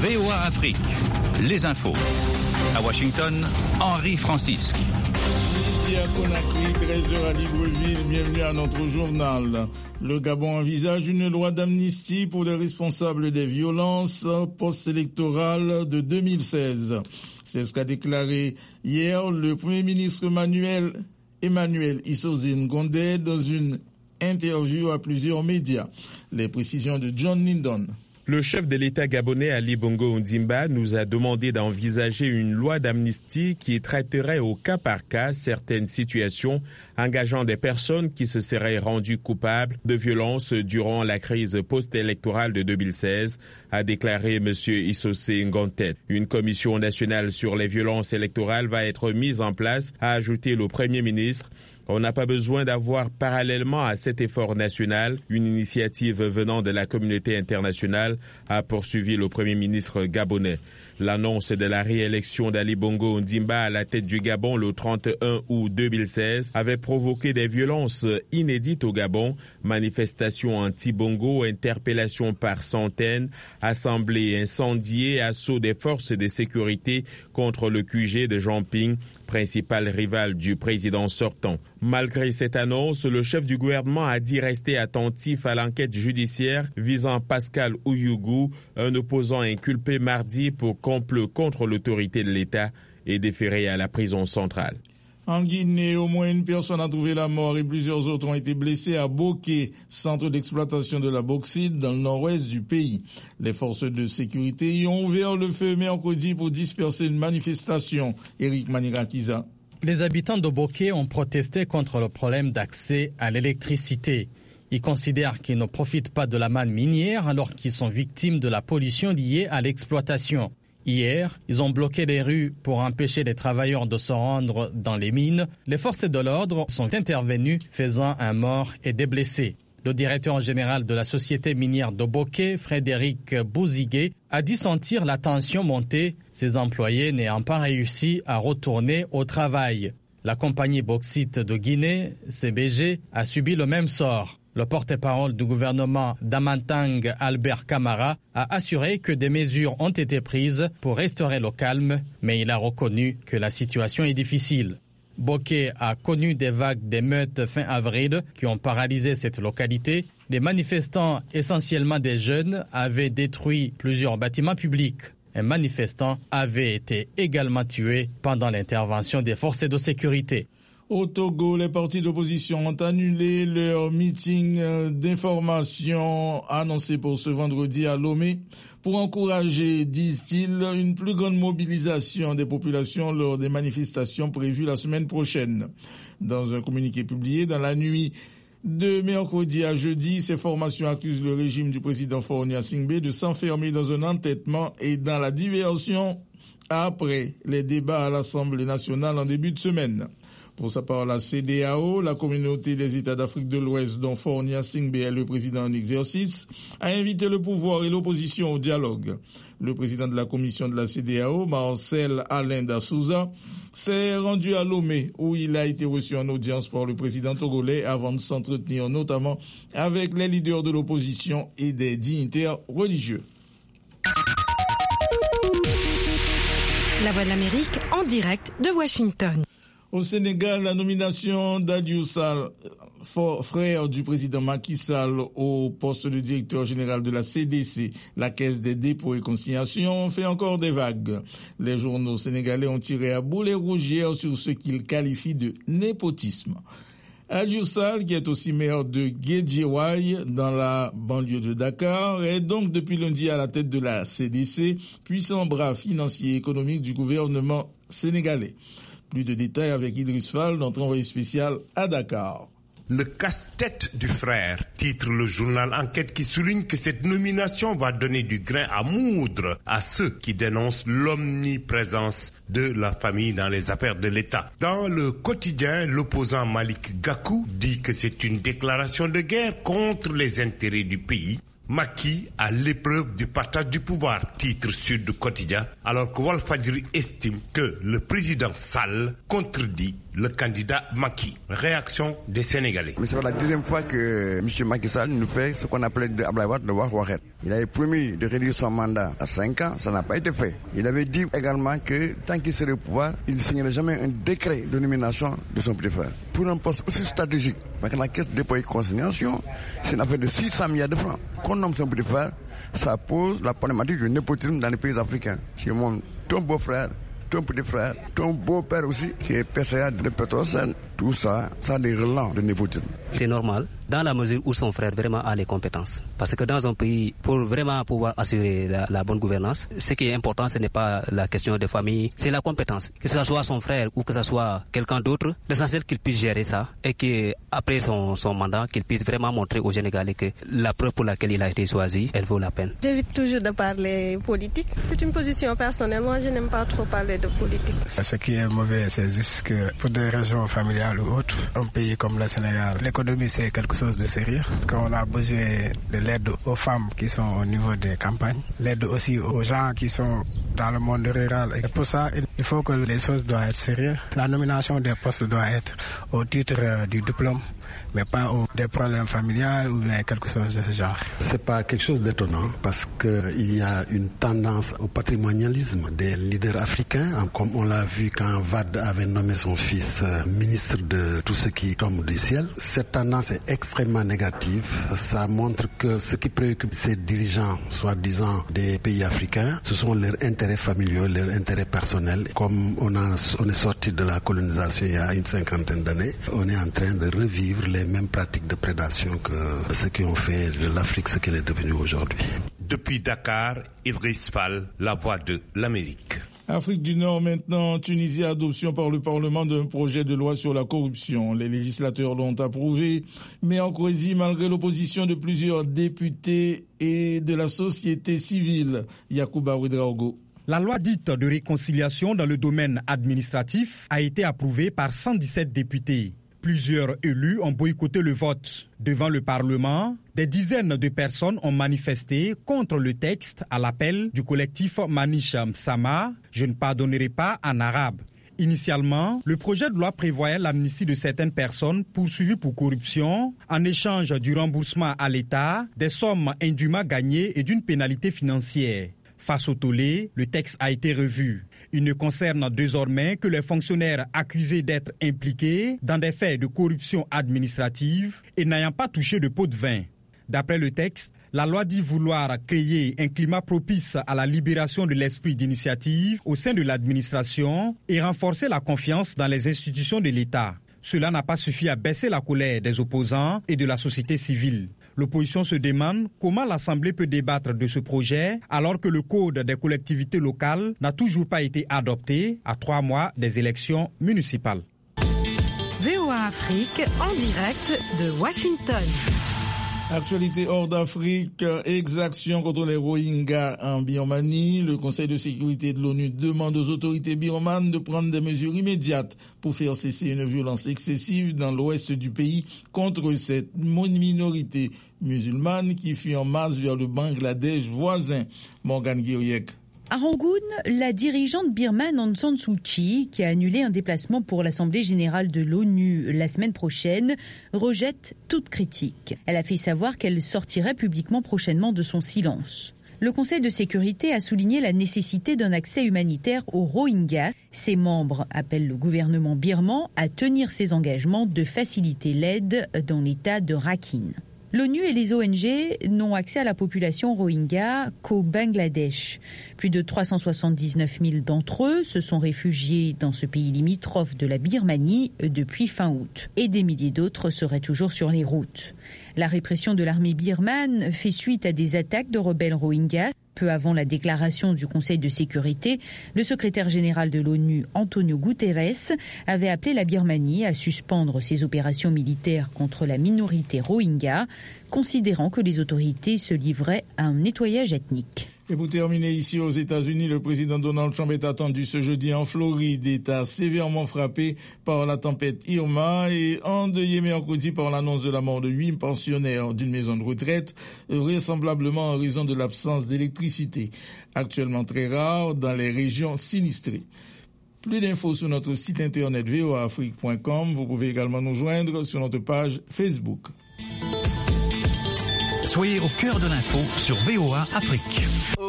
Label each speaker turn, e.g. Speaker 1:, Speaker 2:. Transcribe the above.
Speaker 1: VOA Afrique, les infos. À Washington, Henri Francisque.
Speaker 2: Midi à Conakry, 13h à Libreville, bienvenue à notre journal. Le Gabon envisage une loi d'amnistie pour les responsables des violences post-électorales de 2016. C'est ce qu'a déclaré hier le Premier ministre Emmanuel Issoze Ngondé dans une interview à plusieurs médias. Les précisions de John Lindon.
Speaker 3: Le chef de l'État gabonais Ali Bongo Ondimba nous a demandé d'envisager une loi d'amnistie qui traiterait au cas par cas certaines situations engageant des personnes qui se seraient rendues coupables de violences durant la crise post-électorale de 2016, a déclaré M. Issoze Ngondé. Une commission nationale sur les violences électorales va être mise en place, a ajouté le Premier ministre. On n'a pas besoin d'avoir parallèlement à cet effort national une initiative venant de la communauté internationale, a poursuivi le Premier ministre gabonais. L'annonce de la réélection d'Ali Bongo Ondimba à la tête du Gabon le 31 août 2016 avait provoqué des violences inédites au Gabon, manifestations anti-Bongo, interpellations par centaines, assemblées incendiées, assauts des forces de sécurité contre le QG de Jean Ping, principal rival du président sortant. Malgré cette annonce, le chef du gouvernement a dit rester attentif à l'enquête judiciaire visant Pascal Ouyougou, un opposant inculpé mardi pour complot contre l'autorité de l'État et déféré à la prison centrale.
Speaker 2: En Guinée, au moins une personne a trouvé la mort et plusieurs autres ont été blessés à Boké, centre d'exploitation de la bauxite dans le nord-ouest du pays. Les forces de sécurité y ont ouvert le feu mercredi pour disperser une manifestation. Éric Manirakiza.
Speaker 4: Les habitants de Boké ont protesté contre le problème d'accès à l'électricité. Ils considèrent qu'ils ne profitent pas de la manne minière alors qu'ils sont victimes de la pollution liée à l'exploitation. Hier, ils ont bloqué les rues pour empêcher les travailleurs de se rendre dans les mines. Les forces de l'ordre sont intervenues, faisant un mort et des blessés. Le directeur général de la société minière de Boké, Frédéric Bouzigué, a dit sentir la tension monter, ses employés n'ayant pas réussi à retourner au travail. La compagnie bauxite de Guinée, CBG, a subi le même sort. Le porte-parole du gouvernement d'Amantang, Albert Camara, a assuré que des mesures ont été prises pour restaurer le calme, mais il a reconnu que la situation est difficile. Boké a connu des vagues d'émeutes fin avril qui ont paralysé cette localité. Les manifestants, essentiellement des jeunes, avaient détruit plusieurs bâtiments publics. Un manifestant avait été également tué pendant l'intervention des forces de sécurité.
Speaker 2: Au Togo, les partis d'opposition ont annulé leur meeting d'information annoncé pour ce vendredi à Lomé pour encourager, disent-ils, une plus grande mobilisation des populations lors des manifestations prévues la semaine prochaine. Dans un communiqué publié dans la nuit de mercredi à jeudi, ces formations accusent le régime du président Faure Gnassingbé de s'enfermer dans un entêtement et dans la diversion après les débats à l'Assemblée nationale en début de semaine. Pour sa part, la CEDEAO, la communauté des États d'Afrique de l'Ouest dont Faure Gnassingbé est le président en exercice, a invité le pouvoir et l'opposition au dialogue. Le président de la commission de la CEDEAO, Marcel Alain da Souza, s'est rendu à Lomé où il a été reçu en audience par le président togolais avant de s'entretenir notamment avec les leaders de l'opposition et des dignitaires religieux.
Speaker 5: La Voix de l'Amérique en direct de Washington.
Speaker 2: Au Sénégal, la nomination d'Aliou Sall, frère du président Macky Sall, au poste de directeur général de la CDC, la Caisse des dépôts et consignations, fait encore des vagues. Les journaux sénégalais ont tiré à boulet rouge sur ce qu'ils qualifient de népotisme. Aliou Sall, qui est aussi maire de Guédiawaye, dans la banlieue de Dakar, est donc depuis lundi à la tête de la CDC, puissant bras financier et économique du gouvernement sénégalais. Plus de détails avec Idriss Fall, notre envoyé spécial à Dakar.
Speaker 6: Le casse-tête du frère, titre le journal Enquête qui souligne que cette nomination va donner du grain à moudre à ceux qui dénoncent l'omniprésence de la famille dans les affaires de l'État. Dans le quotidien, l'opposant Malik Gakou dit que c'est une déclaration de guerre contre les intérêts du pays. Macky à l'épreuve du partage du pouvoir, titre Sud Quotidien, alors que Walfadjri estime que le président Sall contredit le candidat Macky. Réaction des Sénégalais.
Speaker 7: Mais c'est la deuxième fois que M. Macky Sall nous fait ce qu'on appelait de Ablaye Wade de Wahet. Il avait promis de réduire son mandat à 5 ans, ça n'a pas été fait. Il avait dit également que tant qu'il serait au pouvoir, il ne signerait jamais un décret de nomination de son petit frère. Pour un poste aussi stratégique, parce que la caisse de dépôt et consignation, c'est une affaire de 600 milliards de francs. Qu'on nomme son petit frère, ça pose la problématique du népotisme dans les pays africains. C'est ton beau-frère, ton petit frère, ton beau-père aussi, qui est PCA de Petrosen. Tout ça, ça a des relents de népotisme.
Speaker 8: C'est normal, dans la mesure où son frère vraiment a les compétences. Parce que dans un pays, pour vraiment pouvoir assurer la bonne gouvernance, ce qui est important, ce n'est pas la question de famille, c'est la compétence. Que ce soit son frère ou que ce soit quelqu'un d'autre, l'essentiel qu'il puisse gérer ça et qu'après son mandat, qu'il puisse vraiment montrer aux Sénégalais que la preuve pour laquelle il a été choisi, elle vaut la peine.
Speaker 9: J'évite toujours de parler politique. C'est une position personnelle. Moi, je n'aime pas trop parler de politique.
Speaker 10: Ce qui est mauvais, c'est juste que pour des raisons familiales ou autres, un pays comme le Sénégal, l'économie c'est quelque chose de sérieux. Quand on a besoin de l'aide aux femmes qui sont au niveau des campagnes, l'aide aussi aux gens qui sont dans le monde rural. Et pour ça, il faut que les choses doivent être sérieuses. La nomination des postes doit être au titre du diplôme, mais pas des problèmes familiaux ou bien quelque chose de ce genre.
Speaker 11: C'est pas quelque chose d'étonnant parce qu'il y a une tendance au patrimonialisme des leaders africains, comme on l'a vu quand Wade avait nommé son fils ministre de tout ce qui tombe du ciel. Cette tendance est extrêmement négative. Ça montre que ce qui préoccupe ces dirigeants, soi-disant des pays africains, ce sont leurs intérêts familiaux, leurs intérêts personnels. Comme on est sorti de la colonisation il y a une 50aine d'années, on est en train de revivre les mêmes pratiques de prédation que ceux qui ont fait de l'Afrique ce qu'elle est devenue aujourd'hui.
Speaker 6: Depuis Dakar, Idriss Fall, la voix de l'Amérique.
Speaker 2: Afrique du Nord maintenant, Tunisie, adoption par le Parlement d'un projet de loi sur la corruption. Les législateurs l'ont approuvé, mais en Croatie, malgré l'opposition de plusieurs députés et de la société civile. Yacouba Ouedraogo.
Speaker 12: La loi dite de réconciliation dans le domaine administratif a été approuvée par 117 députés. Plusieurs élus ont boycotté le vote. Devant le Parlement, des dizaines de personnes ont manifesté contre le texte à l'appel du collectif Manish Msama, « Je ne pardonnerai pas » en arabe. Initialement, le projet de loi prévoyait l'amnistie de certaines personnes poursuivies pour corruption en échange du remboursement à l'État des sommes indûment gagnées et d'une pénalité financière. Face au tollé, le texte a été revu. Il ne concerne désormais que les fonctionnaires accusés d'être impliqués dans des faits de corruption administrative et n'ayant pas touché de pot de vin. D'après le texte, la loi dit vouloir créer un climat propice à la libération de l'esprit d'initiative au sein de l'administration et renforcer la confiance dans les institutions de l'État. Cela n'a pas suffi à baisser la colère des opposants et de la société civile. L'opposition se demande comment l'Assemblée peut débattre de ce projet alors que le Code des collectivités locales n'a toujours pas été adopté à 3 mois des élections municipales.
Speaker 5: VOA Afrique en direct de Washington.
Speaker 2: Actualité hors d'Afrique, exaction contre les Rohingyas en Birmanie. Le Conseil de sécurité de l'ONU demande aux autorités birmanes de prendre des mesures immédiates pour faire cesser une violence excessive dans l'ouest du pays contre cette minorité musulmane qui fuit en masse vers le Bangladesh voisin. Morgan Guiriec.
Speaker 13: À Rangoon, la dirigeante birmane Aung San Suu Kyi, qui a annulé un déplacement pour l'Assemblée générale de l'ONU la semaine prochaine, rejette toute critique. Elle a fait savoir qu'elle sortirait publiquement prochainement de son silence. Le Conseil de sécurité a souligné la nécessité d'un accès humanitaire aux Rohingyas. Ses membres appellent le gouvernement birman à tenir ses engagements de faciliter l'aide dans l'état de Rakhine. L'ONU et les ONG n'ont accès à la population rohingya qu'au Bangladesh. Plus de 379 000 d'entre eux se sont réfugiés dans ce pays limitrophe de la Birmanie depuis fin août. Et des milliers d'autres seraient toujours sur les routes. La répression de l'armée birmane fait suite à des attaques de rebelles rohingyas. Peu avant la déclaration du Conseil de sécurité, le secrétaire général de l'ONU, Antonio Guterres, avait appelé la Birmanie à suspendre ses opérations militaires contre la minorité rohingya, considérant que les autorités se livraient à un nettoyage ethnique.
Speaker 2: Et pour terminer ici aux États-Unis, le président Donald Trump est attendu ce jeudi en Floride, État sévèrement frappé par la tempête Irma et endeuillé mercredi par l'annonce de la mort de 8 pensionnaires d'une maison de retraite, vraisemblablement en raison de l'absence d'électricité, actuellement très rare dans les régions sinistrées. Plus d'infos sur notre site internet voaafrique.com. Vous pouvez également nous joindre sur notre page Facebook.
Speaker 1: Soyez au cœur de l'info sur VOA Afrique.